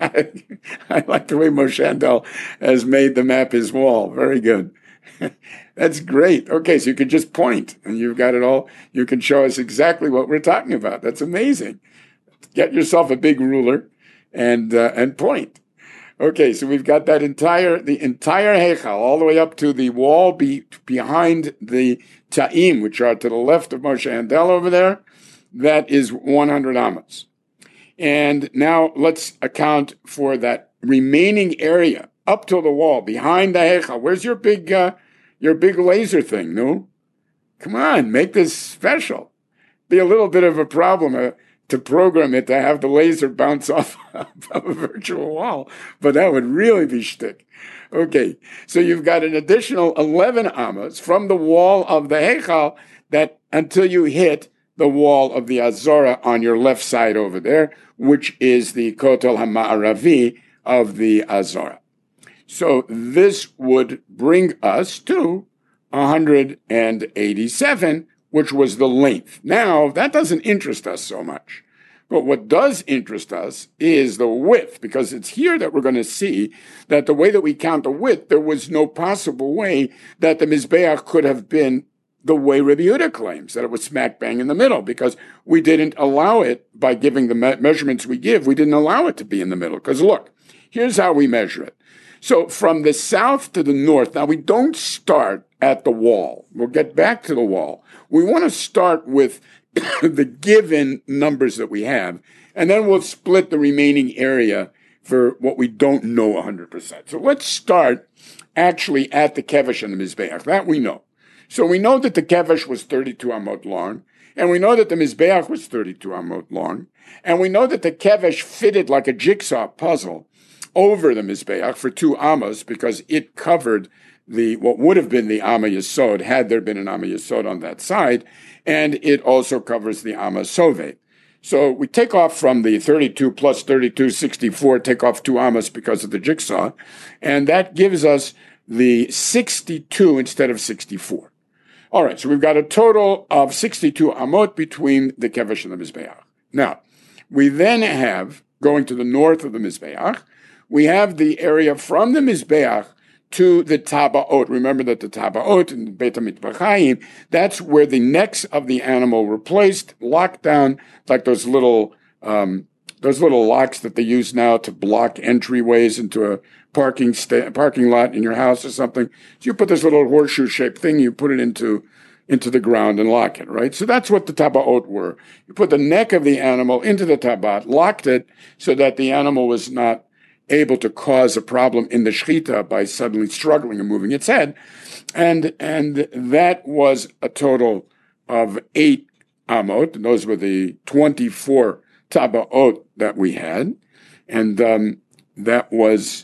I like the way Moshe Andel has made the map his wall. Very good. That's great. Okay, so you can just point, and you've got it all. You can show us exactly what we're talking about. That's amazing. Get yourself a big ruler and point. Okay, so we've got the entire Heichal, all the way up to the wall behind the Ta'im, which are to the left of Moshe Handel over there, that is 100 amas. And now let's account for that remaining area up to the wall behind the Heichal. Where's your big laser thing, no? Come on, make this special. Be a little bit of a problem to program it to have the laser bounce off of a virtual wall, but that would really be shtick. Okay, so you've got an additional 11 amas from the wall of the Heichal that until you hit the wall of the Azora on your left side over there, which is the Kotel HaMa'aravi of the Azora. So this would bring us to 187, which was the length. Now, that doesn't interest us so much. But what does interest us is the width, because it's here that we're going to see that the way that we count the width, there was no possible way that the Mizbeach could have been the way Rabbi Yehuda claims, that it was smack bang in the middle, because we didn't allow it by giving the measurements we give. We didn't allow it to be in the middle. Because look, here's how we measure it. So from the south to the north, now we don't start at the wall. We'll get back to the wall. We want to start with the given numbers that we have, and then we'll split the remaining area for what we don't know 100%. So let's start actually at the Kevesh and the Mizbeach. That we know. So we know that the Kevesh was 32 amot long, and we know that the Mizbeach was 32 amot long, and we know that the Kevesh fitted like a jigsaw puzzle over the Mizbeach for 2 amas because it covered what would have been the Amma Yesod had there been an Amma Yesod on that side, and it also covers the Amma Sove. So we take off from the 32 plus 32, 64, take off 2 amas because of the jigsaw, and that gives us the 62 instead of 64. All right, so we've got a total of 62 amot between the Kevesh and the Mizbeach. Now, we then have, going to the north of the Mizbeach, we have the area from the Mizbeach to the Tabaot. Remember that the Tabaot in Beit HaMitbachayim, that's where the necks of the animal were placed, locked down, like those little locks that they use now to block entryways into a parking lot in your house or something. So you put this little horseshoe-shaped thing, you put it into the ground and lock it, right? So that's what the Tabaot were. You put the neck of the animal into the Tabat, locked it so that the animal was not able to cause a problem in the shechita by suddenly struggling and moving its head. And that was a total of 8 amot. And those were the 24 tabaot that we had. And that was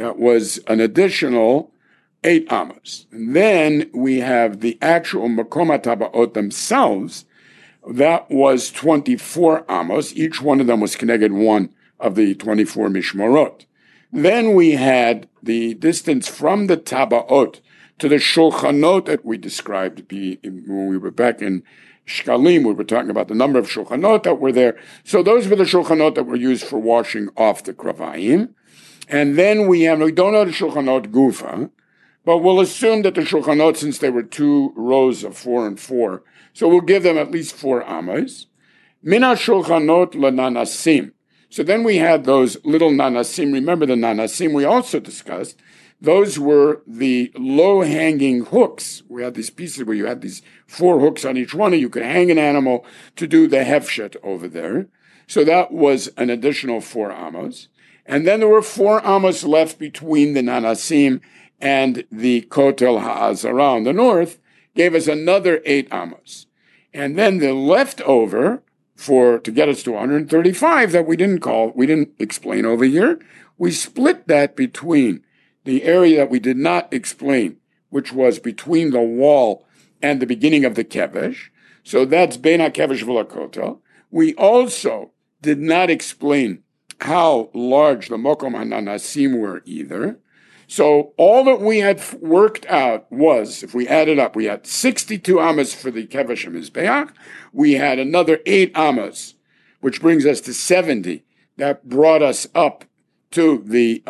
an additional 8 amos. And then we have the actual makom tabaot themselves. That was 24 amos. Each one of them was connected one of the 24 mishmarot. Then we had the distance from the Tabaot to the Shulchanot that we described when we were back in Shkalim. We were talking about the number of Shulchanot that were there. So those were the Shulchanot that were used for washing off the Kravayim. And then we don't know the Shulchanot Gufa, but we'll assume that the Shulchanot, since they were 2 rows of 4 and 4, so we'll give them at least 4 amas. Mina Shulchanot Lananasim. So then we had those little nanasim. Remember the nanasim we also discussed. Those were the low-hanging hooks. We had these pieces where you had these 4 hooks on each one, and you could hang an animal to do the hefshet over there. So that was an additional 4 amos. And then there were 4 amos left between the nanasim and the Kotel Ha'azara on the north, gave us another 8 amos. And then the leftover, to get us to 135 that we didn't explain over here, we split that between the area that we did not explain, which was between the wall and the beginning of the Kevesh. So that's Bein HaKevesh V'Lakotel. We also did not explain how large the Mokom HaNanasim were either. So all that we had worked out was, if we added up, we had 62 amas for the Kevesh and Mizbeach. We had another 8 amas, which brings us to 70. That brought us up to the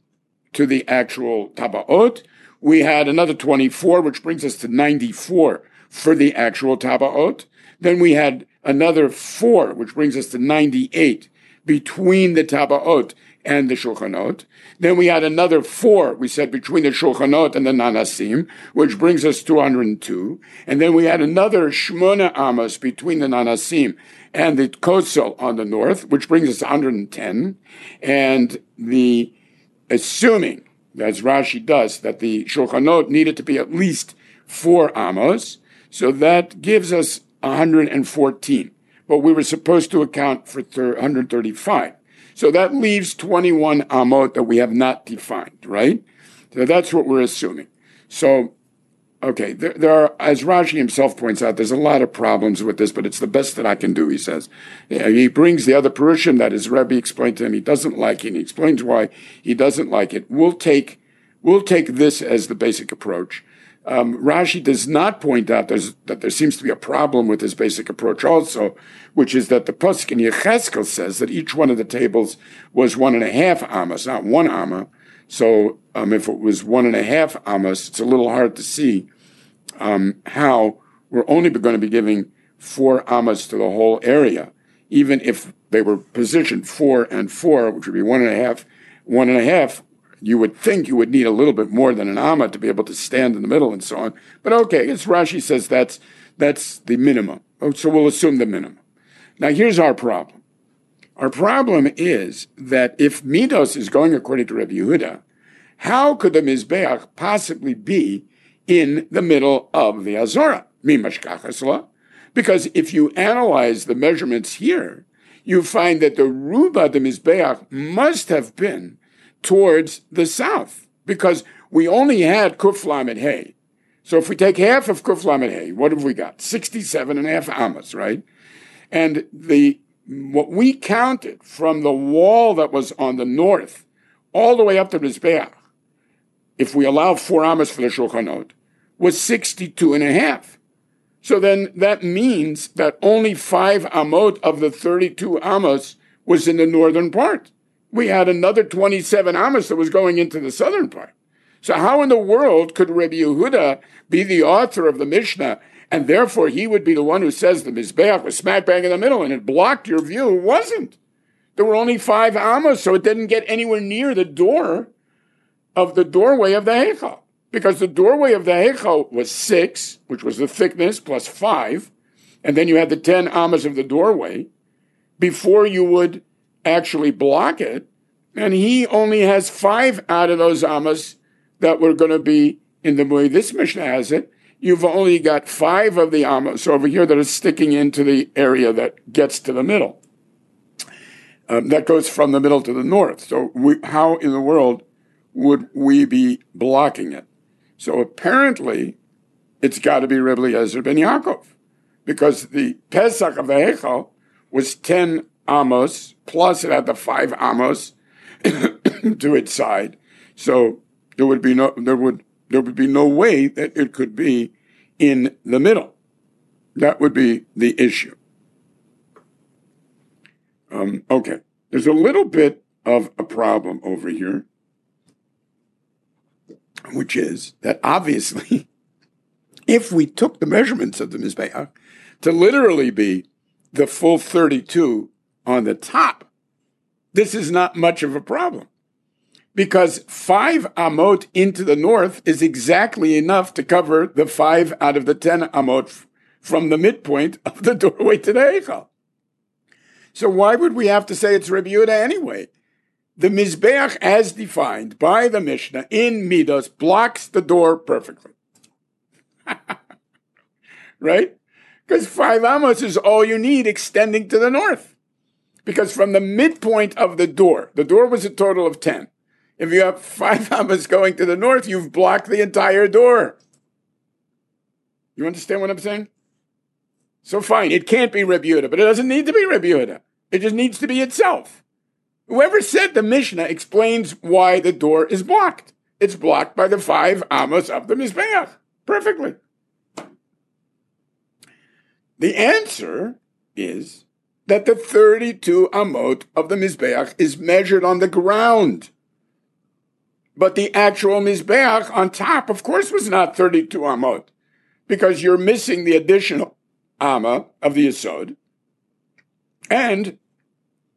actual Tabaot. We had another 24, which brings us to 94 for the actual Tabaot. Then we had another 4, which brings us to 98 between the Tabaot and the Shulchanot. Then we had another 4, we said, between the Shulchanot and the Nanasim, which brings us 202. And then we had another Shmona Amos between the Nanasim and the Kosel on the north, which brings us 110. And assuming, as Rashi does, that the Shulchanot needed to be at least 4 Amos, so that gives us 114. But we were supposed to account for 135. So that leaves 21 Amot that we have not defined, right? So that's what we're assuming. So, okay, there are, as Rashi himself points out, there's a lot of problems with this, but it's the best that I can do, he says. He brings the other Perushim that his Rebbe explained to him. He doesn't like it, and he explains why he doesn't like it. We'll take this as the basic approach. Rashi does not point out that there seems to be a problem with this basic approach also, which is that the Pasuk in Yechezkel says that each one of the tables was 1.5 amos, not 1 amma. So if it was 1.5 amos, it's a little hard to see how we're only going to be giving 4 amos to the whole area, even if they were positioned 4 and 4, which would be 1.5, 1.5. You would think you would need a little bit more than an amma to be able to stand in the middle and so on. But okay, as Rashi says, that's the minimum. So we'll assume the minimum. Now here's our problem. Our problem is that if Midos is going according to Rabbi Yehuda, how could the Mizbeach possibly be in the middle of the Azorah? Mimashkachasla. Because if you analyze the measurements here, you find that the Ruba de Mizbeach must have been towards the south, because we only had Kuf Lamed Hey. So if we take half of Kuf Lamed Hey, what have we got? 67.5 amos, right? And what we counted from the wall that was on the north all the way up to Mizbeach, if we allow 4 amos for the Shulchanot, was 62.5. So then that means that only 5 amot of the 32 amos was in the northern part. We had another 27 amos that was going into the southern part. So how in the world could Rabbi Yehuda be the author of the Mishnah, and therefore he would be the one who says the Mizbeach was smack bang in the middle and it blocked your view? It wasn't. There were only 5 amos, so it didn't get anywhere near the door of the doorway of the Heichal. Because the doorway of the Heichal was 6, which was the thickness, plus 5, and then you had the 10 amos of the doorway before you would actually block it, and he only has 5 out of those amos that were going to be in the way this Mishnah has it. You've only got 5 of the amos over here that are sticking into the area that gets to the middle. That goes from the middle to the north. So how in the world would we be blocking it? So apparently, it's got to be Rebbe Eliezer ben Yaakov, because the Pesach of the Heichal was 10 amos, plus it had the 5 amos to its side. So there would be no way that it could be in the middle. That would be the issue. Okay, there's a little bit of a problem over here, which is that obviously, if we took the measurements of the Mizbeach to literally be the full 32 on the top, this is not much of a problem, because 5 amot into the north is exactly enough to cover the 5 out of the 10 amot from the midpoint of the doorway to the Heichal. So why would we have to say it's Rebbe Yehuda anyway? The Mizbeach, as defined by the Mishnah in Midos, blocks the door perfectly. Right? Because 5 amos is all you need extending to the north. Because from the midpoint of the door was a total of 10. If you have 5 amos going to the north, you've blocked the entire door. You understand what I'm saying? So fine, it can't be Rebbe Yehuda, but it doesn't need to be Rebbe Yehuda. It just needs to be itself. Whoever said the Mishnah explains why the door is blocked. It's blocked by the 5 amos of the Mizbeach. Perfectly. The answer is that the 32 amot of the Mizbeach is measured on the ground. But the actual Mizbeach on top, of course, was not 32 amot, because you're missing the additional amma of the Yesod, and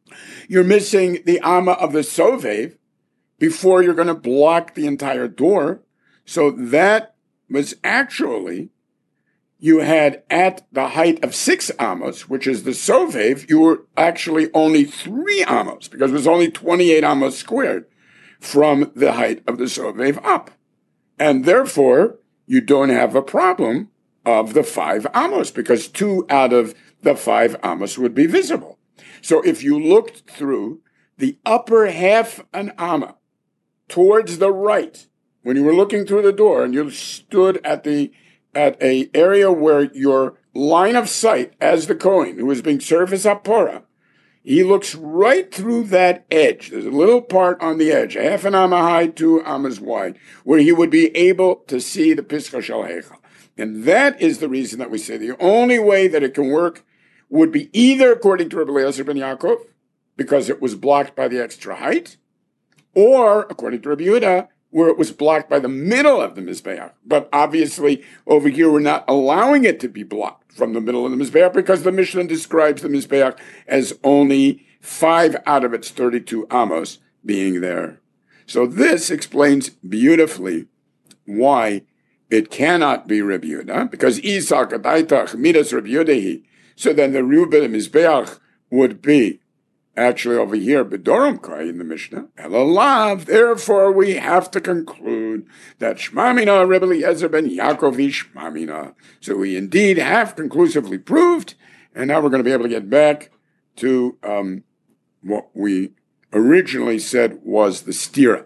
You're missing the amma of the sovev before you're going to block the entire door. So that was actually, you had at the height of 6 amos, which is the sovev, you were actually only 3 amos, because it was only 28 amos squared from the height of the sovev up. And therefore, you don't have a problem of the 5 amos, because 2 out of the 5 amos would be visible. So if you looked through the upper half an amma towards the right, when you were looking through the door and you stood at a area where your line of sight as the Kohen, who is being served as Apora, he looks right through that edge. There's a little part on the edge, half an amma high, 2 ammas wide, where he would be able to see the Pischa Shel Heichal. And that is the reason that we say the only way that it can work would be either according to Rabbi Eliezer ben Yaakov, because it was blocked by the extra height, or according to Rabbi Yehuda, where it was blocked by the middle of the Mizbeach. But obviously, over here, we're not allowing it to be blocked from the middle of the Mizbeach, because the Mishnah describes the Mizbeach as only 5 out of its 32 amos being there. So this explains beautifully why it cannot be Rabbi Yehuda, because Isak Adaitach Midas Rabbi Yehuda. So then the Reuben Mizbeach would be actually over here, Bedoram Kai in the Mishnah, Elalav. Therefore, we have to conclude that Shmamina Rebbe Eliezer ben Yaakov Shmamina. So we indeed have conclusively proved, and now we're going to be able to get back to what we originally said was the stira.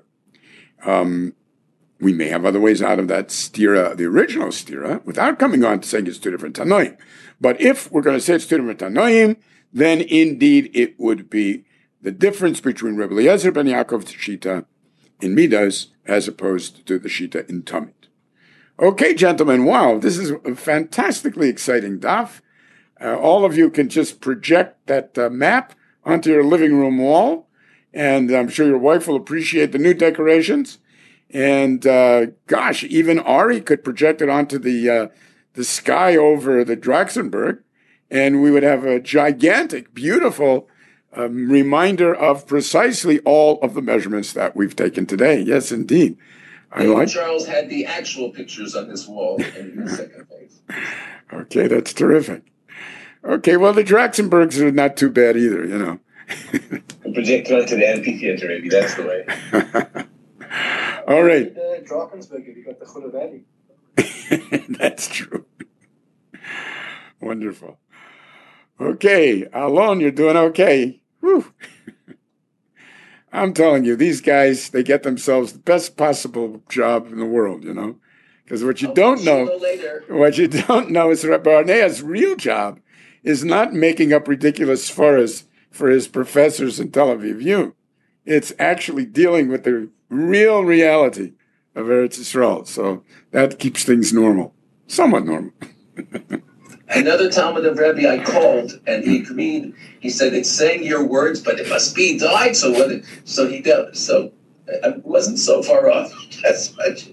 We may have other ways out of that stira, the original stira, without coming on to saying it's 2 different Tanoim. But if we're going to say it's 2 different Tanoim, then indeed it would be the difference between Rebbe Eliezer ben Yaakov's Shita in Midas as opposed to the Shita in Tamid. Okay, gentlemen, wow, this is a fantastically exciting daf. All of you can just project that map onto your living room wall, and I'm sure your wife will appreciate the new decorations. And gosh, even Ari could project it onto the sky over the Draxenberg, and we would have a gigantic, beautiful reminder of precisely all of the measurements that we've taken today. Yes, indeed. Charles had the actual pictures on his wall in the second phase. Okay, that's terrific. Okay, well, the Draxenbergs are not too bad either, you know. Project it onto the amphitheater, maybe that's the way. All right. Drakensberg, you got the Chula Valley. That's true. Wonderful. Okay, Alon, you're doing okay. Whew. I'm telling you, these guys, they get themselves the best possible job in the world, you know. Because what you don't know is Rabbi Barnea's real job is not making up ridiculous svaras for his professors in Tel Aviv U. It's actually dealing with the real reality of Eretz Yisrael. So that keeps things normal, somewhat normal. Another Talmud of Rebbe I called, and he agreed. He said, it's saying your words, but it must be died. So he did. So I wasn't so far off. That's much.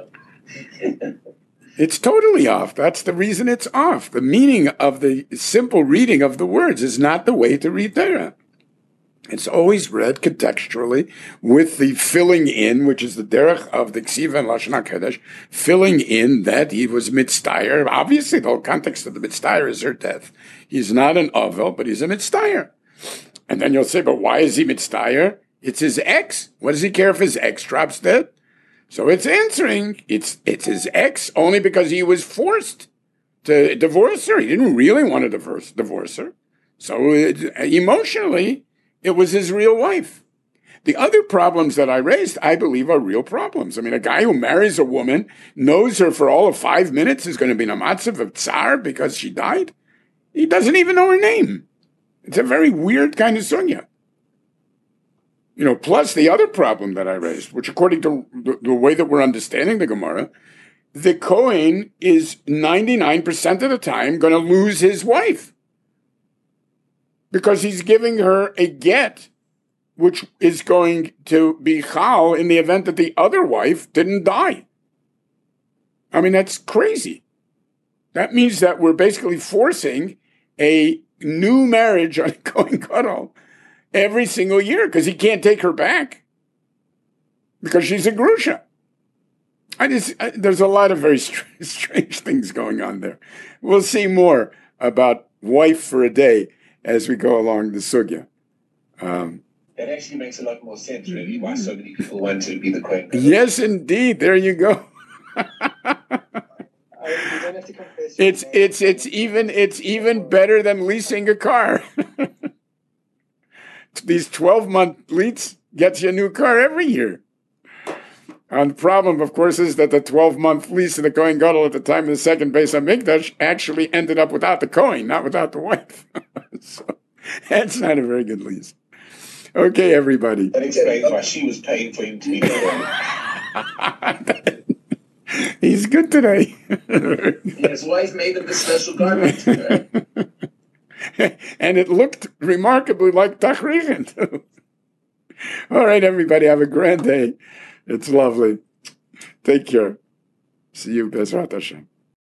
It's totally off. That's the reason it's off. The meaning of the simple reading of the words is not the way to read Torah. It's always read contextually with the filling in, which is the derech of the Ksiva and Lashon HaKodesh, filling in that he was mitzdayer. Obviously, the whole context of the mitzdayer is her death. He's not an ovel, but he's a mitzdayer. And then you'll say, but why is he mitzdayer? It's his ex. What does he care if his ex drops dead? So it's answering, it's his ex only because he was forced to divorce her. He didn't really want to divorce her. So emotionally, it was his real wife. The other problems that I raised, I believe, are real problems. I mean, a guy who marries a woman, knows her for all of 5 minutes, is going to be in a matzav of tsar because she died. He doesn't even know her name. It's a very weird kind of sunya. You know, plus the other problem that I raised, which according to the way that we're understanding the Gemara, the Kohen is 99% of the time going to lose his wife. Because he's giving her a get, which is going to be chal in the event that the other wife didn't die. I mean, that's crazy. That means that we're basically forcing a new marriage on Kohen Gadol every single year because he can't take her back because she's a grusha. There's a lot of very strange things going on there. We'll see more about wife for a day as we go along the sugya. That actually makes a lot more sense, really, why so many people want to be the Kohen. Yes, indeed. There you go. It's even better than leasing a car. These 12-month lease gets you a new car every year. And the problem, of course, is that the 12-month lease of the Kohen Gadol at the time of the second Beis HaMikdash actually ended up without the Kohen, not without the wife. So that's not a very good lease. Okay, everybody. That explains why she was paying for him to be there. He's good today. His wife made him this special garment. And it looked remarkably like Tachrichen, too. All right, everybody, have a grand day. It's lovely. Take care. See you, Bezrat Hashem.